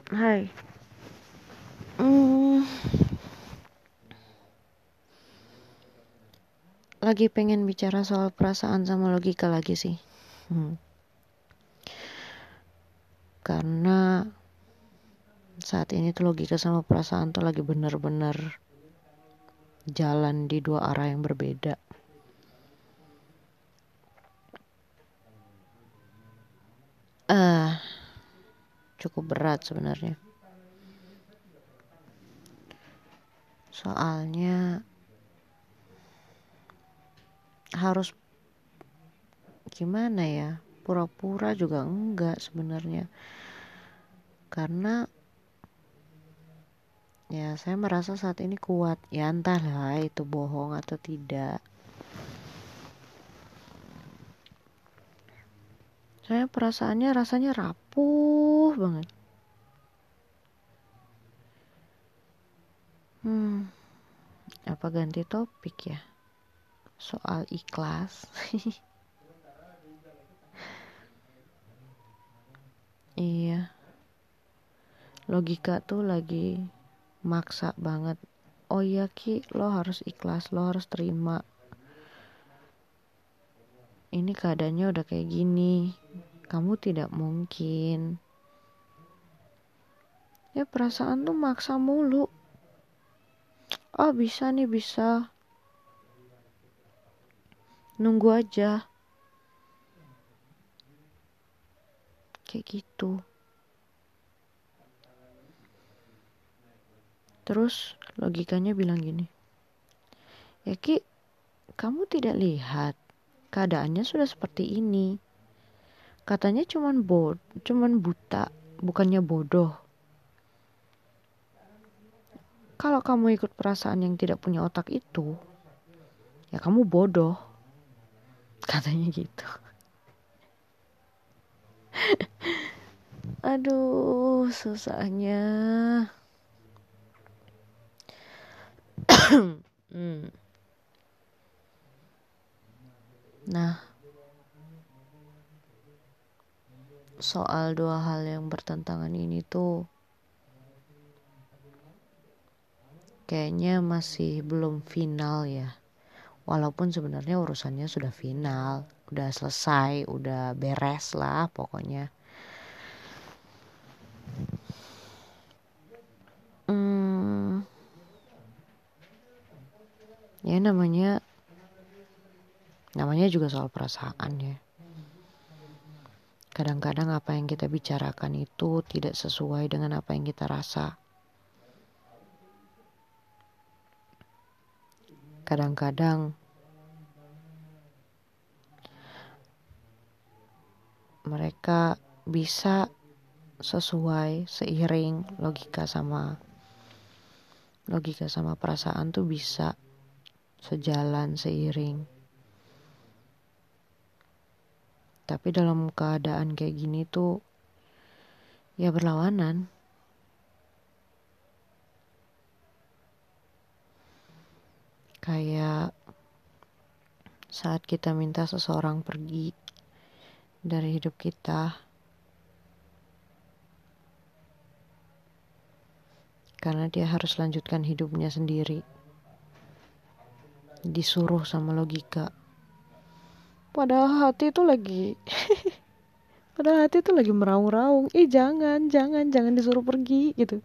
Hai. Hmm, Lagi pengen bicara soal perasaan sama logika lagi sih. Karena saat ini tuh logika sama perasaan tuh lagi bener-bener jalan di dua arah yang berbeda. Cukup berat sebenarnya. Soalnya harus gimana ya? Pura-pura juga enggak sebenarnya. Karena ya saya merasa saat ini kuat. Ya entahlah itu bohong atau tidak. Saya perasaannya rasanya rapuh banget. Apa ganti topik ya? Soal ikhlas. Iya, logika tuh lagi maksa banget. Oh iya Ki, lo harus ikhlas, lo harus terima. Ini keadaannya udah kayak gini. Kamu tidak mungkin. Ya perasaan tuh maksa mulu. Oh bisa nih, bisa. Nunggu aja. Kayak gitu. Terus logikanya bilang gini. Ya Ki, kamu tidak lihat. Keadaannya sudah seperti ini. Katanya cuman buta, bukannya bodoh. Kalau kamu ikut perasaan yang tidak punya otak itu, ya kamu bodoh. Katanya gitu. Aduh, susahnya. Nah, soal dua hal yang bertentangan ini tuh kayaknya masih belum final ya. Walaupun sebenarnya urusannya sudah final, udah selesai, udah beres lah pokoknya. Ya namanya juga soal perasaan ya. Kadang-kadang apa yang kita bicarakan itu tidak sesuai dengan apa yang kita rasa. Kadang-kadang mereka bisa sesuai, seiring logika sama perasaan tuh bisa sejalan, seiring. Tapi dalam keadaan kayak gini tuh ya berlawanan. Kayak saat kita minta seseorang pergi dari hidup kita karena dia harus lanjutkan hidupnya sendiri, disuruh sama logika. Padahal hati tuh lagi meraung-raung, jangan disuruh pergi gitu.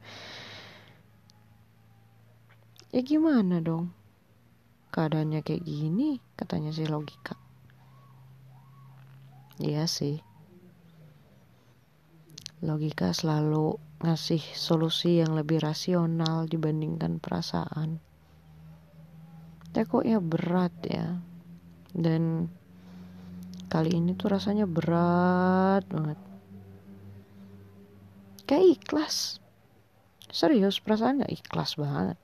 Ya gimana dong? Keadaannya kayak gini, katanya si logika. Iya sih. Logika selalu ngasih solusi yang lebih rasional dibandingkan perasaan. Tapi kok ya berat ya. Dan kali ini tuh rasanya berat banget. Kayak ikhlas. Serius, perasaan gak ikhlas banget.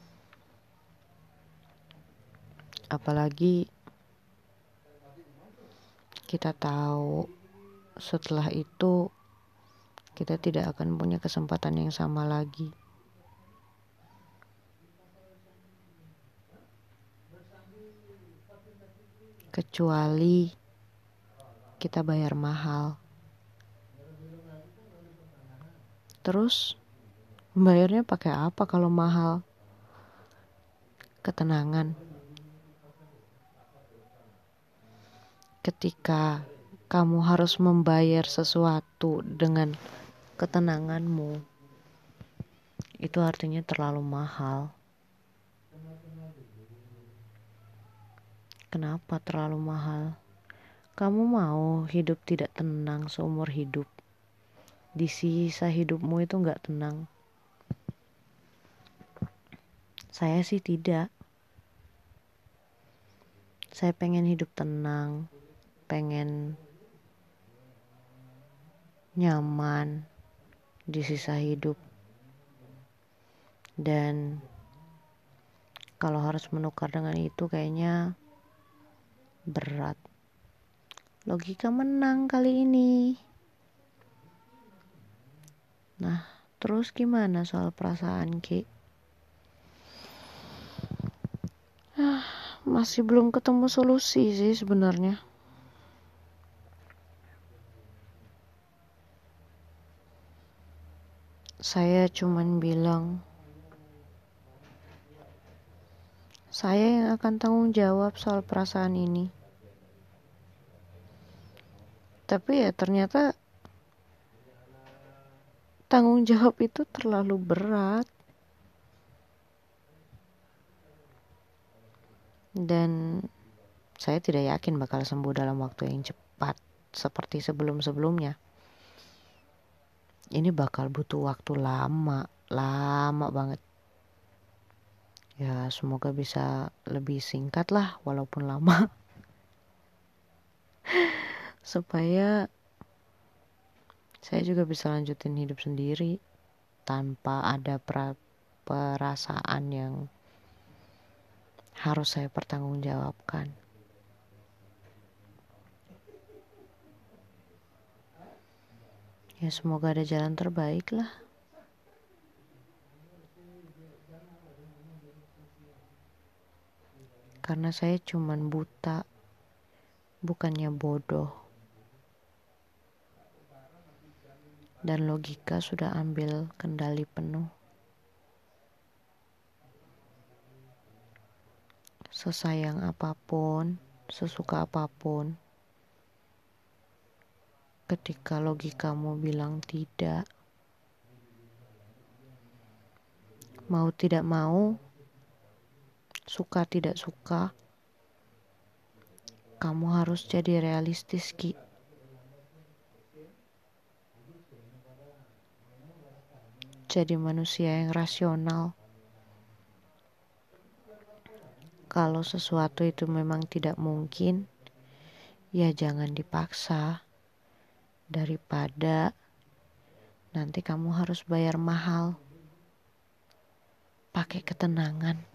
Apalagi kita tahu setelah itu kita tidak akan punya kesempatan yang sama lagi. Kecuali kita bayar mahal. Terus bayarnya pakai apa kalau mahal? Ketenangan. Ketika kamu harus membayar sesuatu dengan ketenanganmu, itu artinya terlalu mahal. Kenapa terlalu mahal? Kamu mau hidup tidak tenang seumur hidup? Di sisa hidupmu itu gak tenang? Saya sih tidak. Saya pengen hidup tenang, pengen nyaman di sisa hidup. Dan kalau harus menukar dengan itu kayaknya berat. Logika menang kali ini. Nah, terus gimana soal perasaan Ki? Masih belum ketemu solusi sih sebenarnya. Saya cuman bilang, saya yang akan tanggung jawab soal perasaan ini. Tapi ya ternyata tanggung jawab itu terlalu berat. Dan saya tidak yakin bakal sembuh dalam waktu yang cepat seperti sebelum-sebelumnya. Ini bakal butuh waktu lama banget. Ya semoga bisa lebih singkat lah walaupun lama. Supaya saya juga bisa lanjutin hidup sendiri tanpa ada perasaan yang harus saya pertanggungjawabkan. Ya semoga ada jalan terbaik lah. Karena saya cuman buta, bukannya bodoh. Dan logika sudah ambil kendali penuh. Sesayang apapun, sesuka apapun, ketika logikamu bilang tidak, mau tidak mau, suka tidak suka, kamu harus jadi realistis, Ki. Jadi manusia yang rasional. Kalau sesuatu itu memang tidak mungkin, ya jangan dipaksa. Daripada nanti kamu harus bayar mahal. Pakai ketenangan.